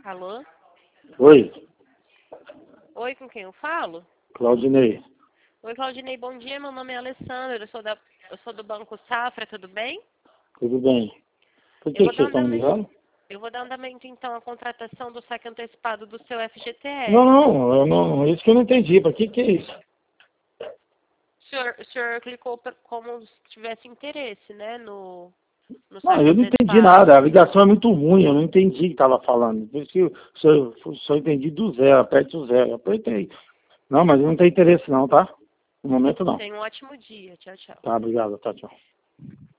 Alô? Oi, Oi, com quem eu falo? Claudinei. Oi, Claudinei, bom dia. Meu nome é Alessandra, eu sou do Banco Safra, tudo bem? Tudo bem? Por Eu que vou que vocês dar estão me andamento, ligando? eu vou dar andamento então à contratação do saque antecipado do seu Não, FGTS. não, eu não, isso que eu não entendi. Para que é isso? O senhor clicou como se tivesse interesse, né, no Não, saque eu não entendi antecipado. nada. A ligação é muito ruim, eu não entendi o que estava falando. Por isso que eu só entendi do zero, aperte o zero. Apertei. Não, mas não tem interesse não, tá? No momento não. Tenha um ótimo dia. Tchau, tchau. Tá, obrigado. Tchau, tchau.